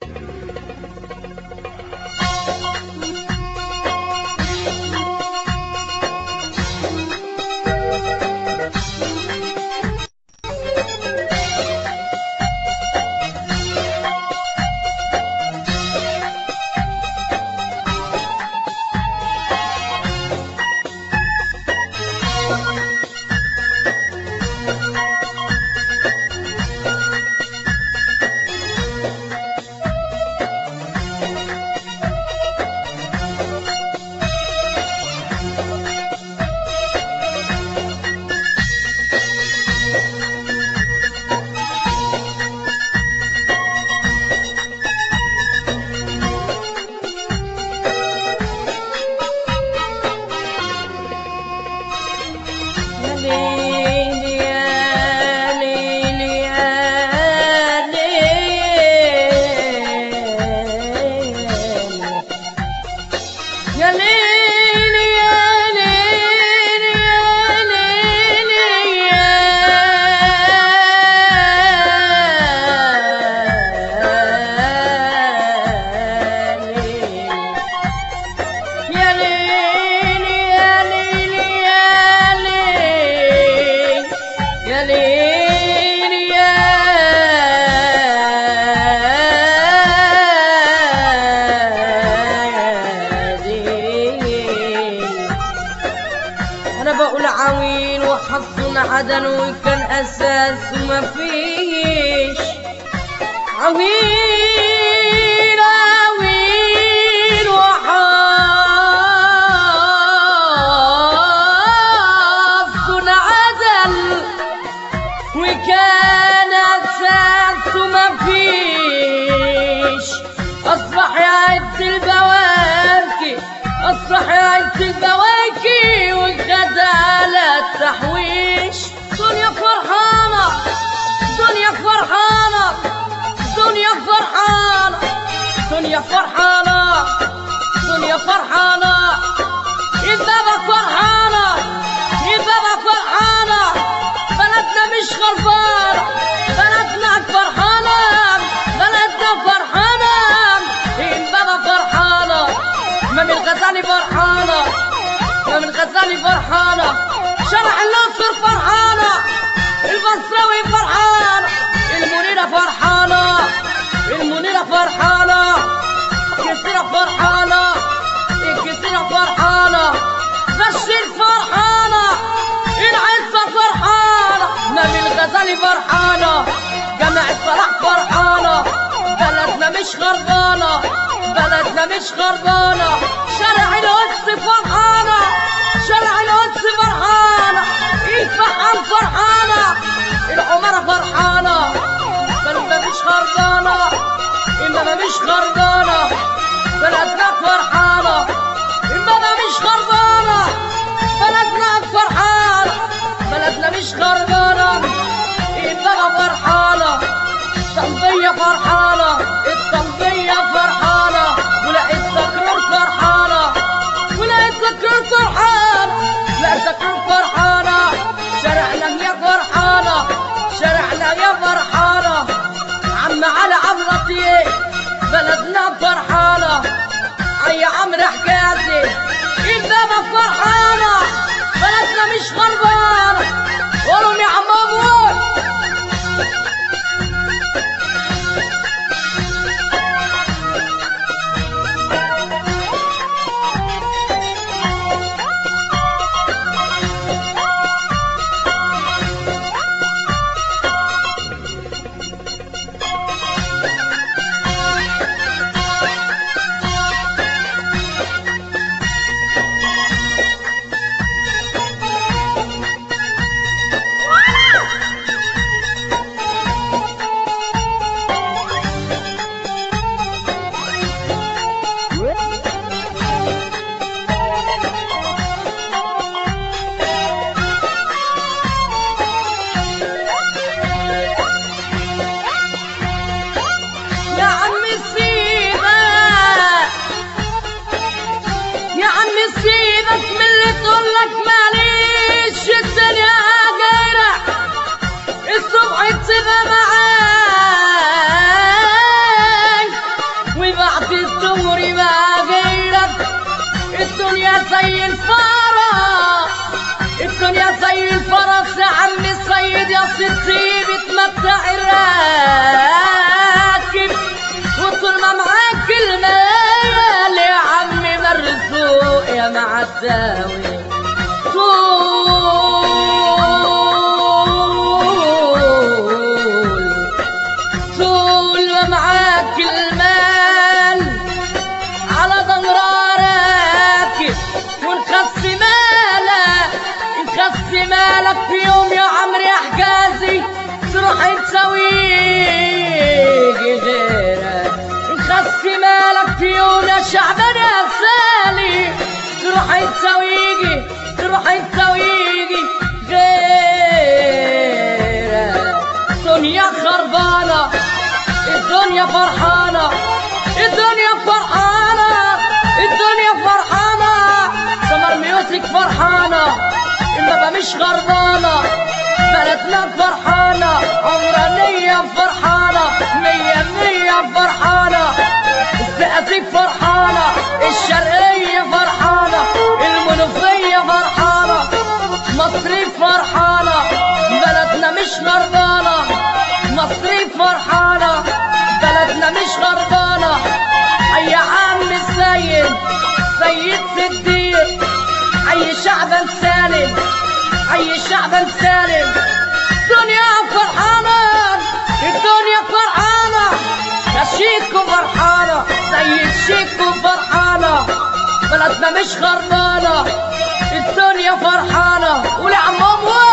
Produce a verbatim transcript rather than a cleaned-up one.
عدن وكان أساس وما فيش عويل عويل وحافظ عدن وكان أساس وما فيش أصبح يعد البواكي أصبح يعد البواكي وخد على التحويش. دنيا فرحانة دنيا فرحانة دنيا فرحانة دنيا فرحانة دنيا فرحانة البابا فرحانة البابا فرحانة بلدنا مش خربانة بلدنا فرحانة بلدنا فرحانة البابا فرحانة إمام الغزالي فرحانة إمام الغزالي فرحانة شرع الناصر فرحانة البصراوي فرحانة المنيرة فرحانة المنيرة فرحانة الكسيرة فرحانة الكسيرة فرحانة بشير فرحانة العزة فرحانة نبي الغزالي فرحانة جماعة صلاح فرحانة بلدنا مش غربانة بلدنا مش غربانة شارع القدس فرحانة شارع القدس فرحانة الفحام فرحانة العمارة فرحانة بلدنا مش غربانة إنما مش غربانة بلدنا فرحانة إنما مش غربانة بلدنا فرحانة بلدنا مش غربانة إنما فرحانة الطلبية فرحانة الطلبية فرحانة ولا التكرار فرحانة ولا التكرار فرحانة لا التكرار فرحانة شارعنا يا فرحانة شارعنا يا فرحانة عم على عمرتي بلدنا فرحانة أي عمرو حجازي البابا فرحانة بلدنا مش غربانة قولوا يا عم أبوي. تسيب تمتع الراكب، وطول ما معاك المال يا عمي مرزوق يا معداوي. طول طول ما معاك المال على ضهر راكب، ونخس مالك نخس مالك في يوم يا عمري يا حجازي تروح تسويجي غيرك. نخس مالك في يوم يا شعبان يا سالي تروح تسويجي تروح تسويجي غيرك. الدنيا خربانة الدنيا فرحانة الدنيا فرحانة الدنيا فرحانة. سمر ميوزك فرحانة إنما مش غربانة. بلدنا فرحانة عمرانية فرحانة مية مية فرحانة. الزقازيق فرحانة الشرقية فرحانة المنوفية فرحانة مصري فرحانة. بلدنا مش غربانة مصري فرحانة بلدنا مش غربانة. حي عم السيد سيد صديق حي شعبا سالم حي شعبا سالم. الدنيا فرحانة الدنيا فرحانة يا شيكو فرحانة سيد شيكو فرحانة. بلدنا مش غربانة الدنيا فرحانة. ولعمام